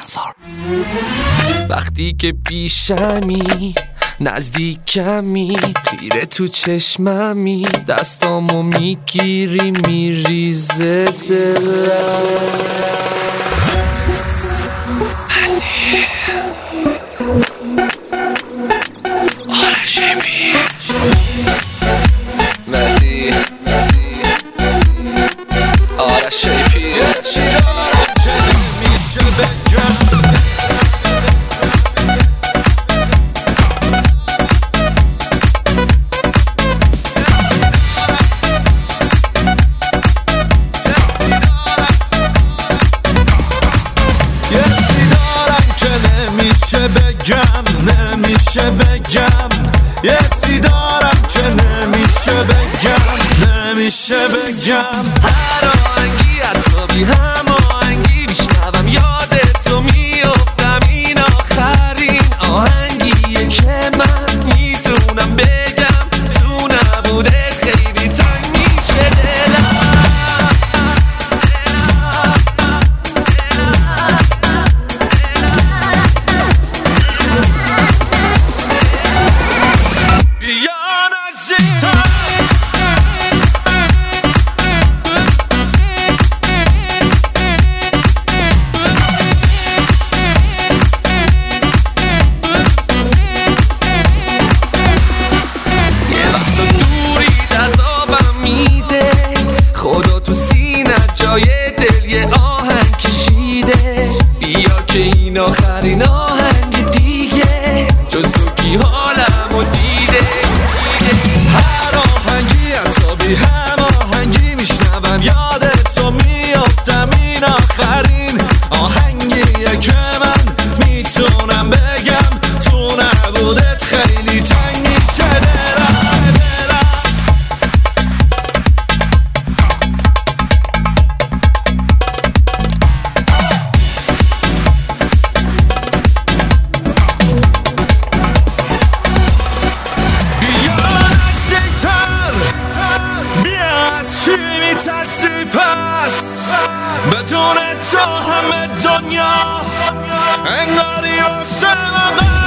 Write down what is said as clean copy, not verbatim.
بازار. وقتی که پیشمی نزدیکمی خیره تو چشممی دستامو میگیری میریزه دلم. نمیشه بگم یه سی دارم که نمیشه بگم هر آهنگی حتی بی هم آهنگی بیشنوم یادتو میافتم این آخرین آهنگیه که من میتونم بگم تو نبوده خیلی تنگ میشه دلم. خدا تو سینه جای دل یه آهنگ کشیده بیا که این آخرین آهنگ دیگه جز تو کی حالمو دیده. هر آهنگی حتی بی هم آهنگی میشنوم یادتو میافتم این آخرین آهنگیه که من میتونم بگم تو نبودت خیلی تنگ میشه دلم. میترسی پس بدون تو همه دنیا انگاری واسه من